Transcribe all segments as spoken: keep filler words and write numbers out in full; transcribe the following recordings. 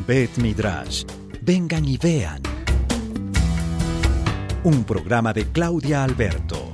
Bet Midrash. Vengan y vean. Un programa de Claudia Alberto.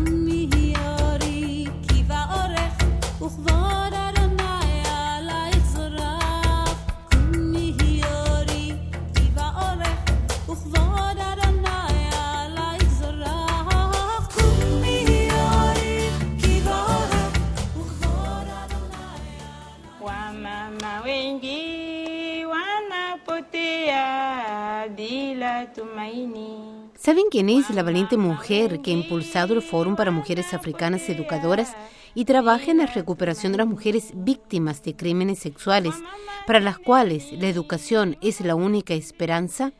¿Saben quién es la valiente mujer que ha impulsado el Fórum para Mujeres Africanas Educadoras y trabaja en la recuperación de las mujeres víctimas de crímenes sexuales, para las cuales la educación es la única esperanza?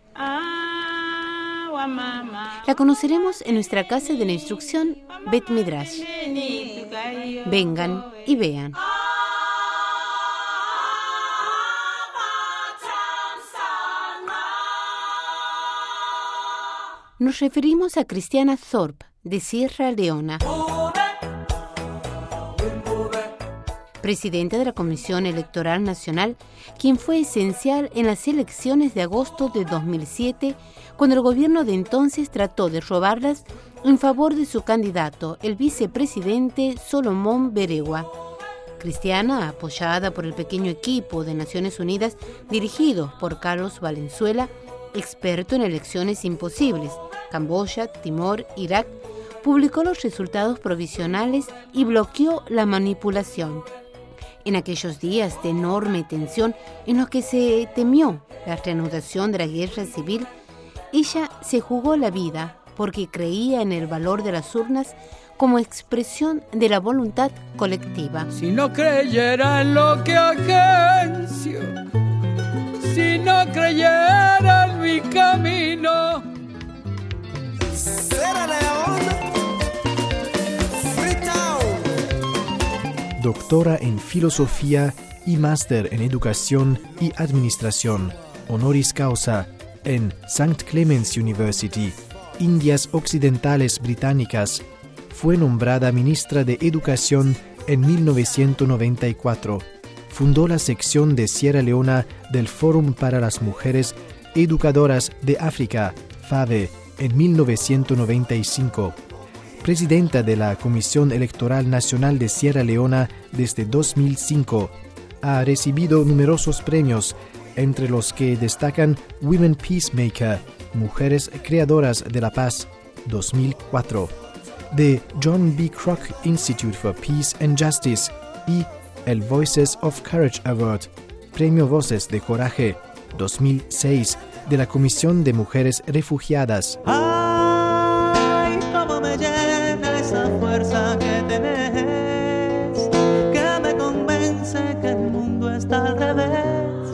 La conoceremos en nuestra casa de la instrucción Bet Midrash. Vengan y vean. Nos referimos a Christiana Thorpe, de Sierra Leona, presidenta de la Comisión Electoral Nacional, quien fue esencial en las elecciones de agosto de dos mil siete, cuando el gobierno de entonces trató de robarlas en favor de su candidato, el vicepresidente Solomon Berewa. Christiana, apoyada por el pequeño equipo de Naciones Unidas dirigido por Carlos Valenzuela, experto en elecciones imposibles, Camboya, Timor, Irak, publicó los resultados provisionales y bloqueó la manipulación. En aquellos días de enorme tensión en los que se temió la reanudación de la guerra civil, ella se jugó la vida porque creía en el valor de las urnas como expresión de la voluntad colectiva. Si no creyera en lo que agencio, si no creyera en mi camino. Sierra Leona, Freetown. Doctora en Filosofía y máster en Educación y Administración, honoris causa en Saint Clements University, Indias Occidentales Británicas. Fue nombrada ministra de Educación en mil novecientos noventa y cuatro. Fundó la sección de Sierra Leona del Fórum para las Mujeres Educadoras de África, FAVE, en mil novecientos noventa y cinco. Presidenta de la Comisión Electoral Nacional de Sierra Leona desde dos mil cinco. Ha recibido numerosos premios, entre los que destacan Women Peacemaker, Mujeres Creadoras de la Paz, dos mil cuatro, The John B. Kroc Institute for Peace and Justice y el Voices of Courage Award, Premio Voces de Coraje, dos mil seis, de la Comisión de Mujeres Refugiadas. Ay, cómo me llena esa fuerza que tenés, que me convence que el mundo está al revés.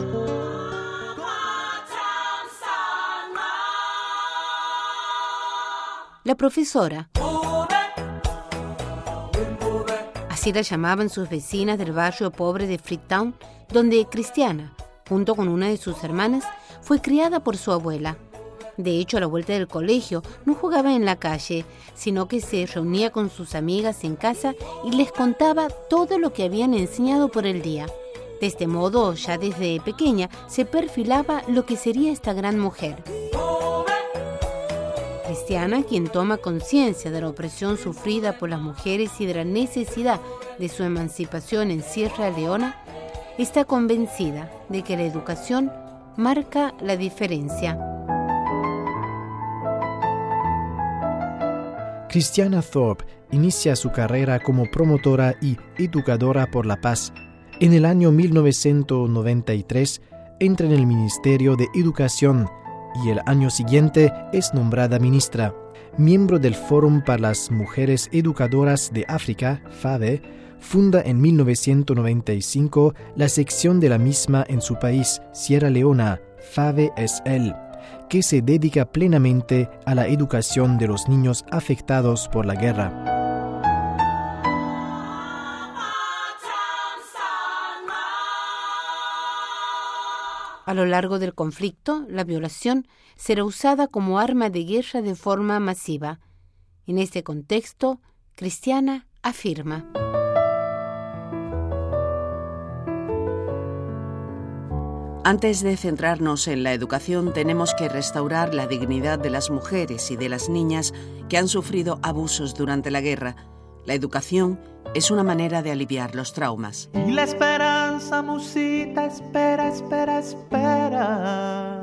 La profesora, así la llamaban sus vecinas del barrio pobre de Freetown, donde Christiana, junto con una de sus hermanas, fue criada por su abuela. De hecho, a la vuelta del colegio no jugaba en la calle, sino que se reunía con sus amigas en casa y les contaba todo lo que habían enseñado por el día. De este modo, ya desde pequeña, se perfilaba lo que sería esta gran mujer. Christiana, quien toma conciencia de la opresión sufrida por las mujeres y de la necesidad de su emancipación en Sierra Leona, está convencida de que la educación marca la diferencia. Christiana Thorpe inicia su carrera como promotora y educadora por la paz. En el año mil novecientos noventa y tres entra en el Ministerio de Educación y el año siguiente es nombrada ministra. Miembro del Fórum para las Mujeres Educadoras de África, FAVE, funda en mil novecientos noventa y cinco la sección de la misma en su país, Sierra Leona, FAVE S L, que se dedica plenamente a la educación de los niños afectados por la guerra. A lo largo del conflicto, la violación será usada como arma de guerra de forma masiva. En este contexto, Christiana afirma: Antes de centrarnos en la educación, tenemos que restaurar la dignidad de las mujeres y de las niñas que han sufrido abusos durante la guerra. La educación es una manera de aliviar los traumas. Y la esperanza, musita, espera, espera, espera.